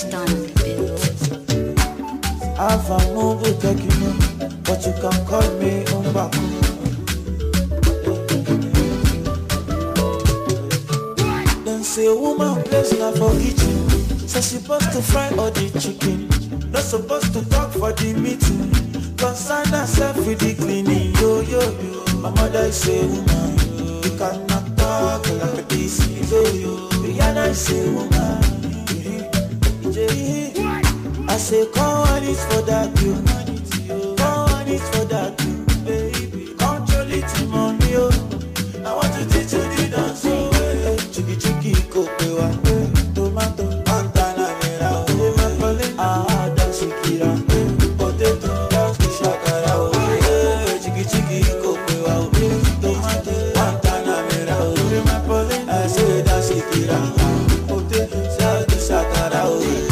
Kingston on the beat. I've a mobile techno, but you can call me Umbaku. Then say woman place na for kitchen, so she supposed to fry all the chicken, not supposed to talk for the meeting. Concern herself with the cleaning, yo yo yo. My mother is a woman, you cannot talk like this, yo yo. Rihanna is a woman. I say, come on, it's for that, you. Come on, it's for that, you, baby. Control it, money, yo. I want to teach you the dance, oh, hey. Chiki chiki, kopewa, tomato, antana, mera, oh, mapole, dance, kira, potato, dance, shakara, oh, hey. Chiki chiki, kopewa, tomato, antana, mera, oh, mapole, I say, dance, kira, potato, dance, shakara, oh.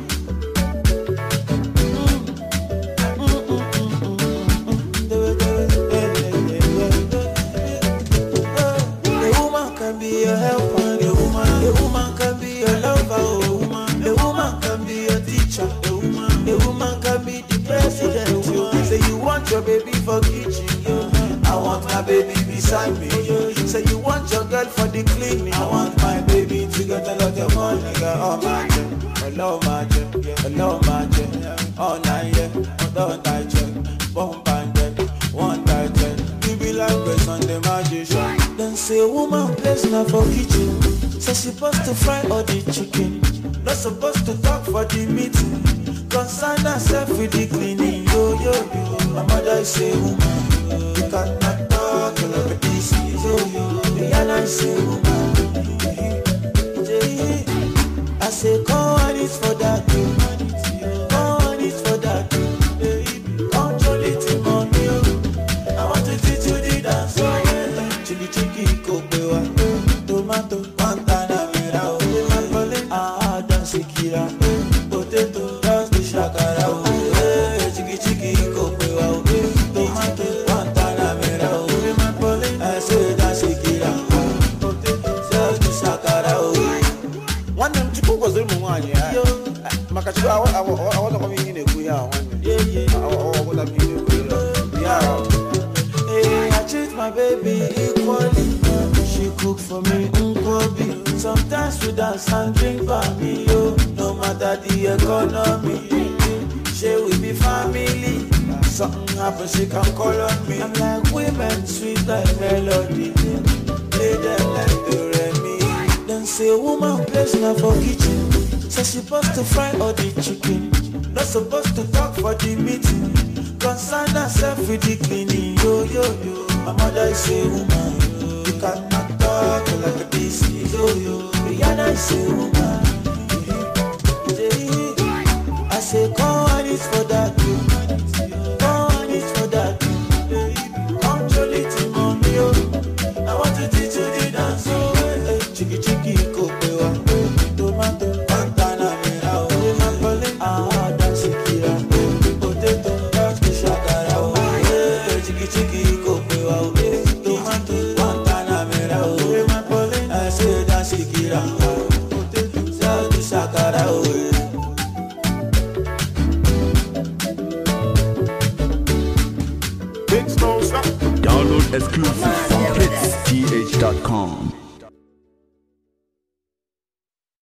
Your baby for kitchen, yo. I want my baby beside me, yo. Say you want your girl for the cleaning. I want my baby to get a lot of money, girl. Oh my jet, hello my jet, hello my jet. All night, yeah, don't die check, bump and jet, one die jet. You be like Grace on the magician. Then say woman place now for kitchen, so she supposed to fry all the chicken, not supposed to talk for the meeting. Concern herself with the cleaning, yo yo yo. My mother is a woman, you cannot talk like this, yo yo. Rihanna is a woman. I say, come on, it's for that, yo. Come on, it's for that, yo. Baby, control it, money, yo. I want to teach you the dance, oh. Chiki chiki, kopewa, tomato, pantana, mera, oh. Mapole, dance, kira, potato, dance, shakara, oh. Chiki chiki, kopewa, tomato, pantana, mera, oh. Mapole, I say, dance, kira, potato, dance, shakara, oh. One them chiku was the one, yeah. Makachu, I want to come in a kuya one. Yeah. I want to be in a kuya. Yeah. Hey, I treat my baby equally. She cook for me, unkobi. Sometimes we dance and drink by me, yo. No matter the economy, she will be family. Something happen, she can call on me. I'm like women, sweet like melody. Play them like the Remy. Then say woman place now for kitchen, so she supposed to fry all the chicken, not supposed to talk for the meeting. Concern herself with the cleaning, yo yo yo. My mother is a woman, you cannot talk like this, yo yo. Rihanna is a woman. I say, come on, it's for that, yo. Come on, it's for that, yo. Baby, control it, money, yo. I want to teach you the dance, oh. Chiki chiki, kopewa, tomato, pantana, mera, oh. Mapole, dance, kira, potato, dance, shakara, oh. Chiki chiki, kopewa, tomato, pantana, mera, oh. Mapole, I say dance, kira, potato, dance, shakara, oh. Download exclusive from hitsth.com.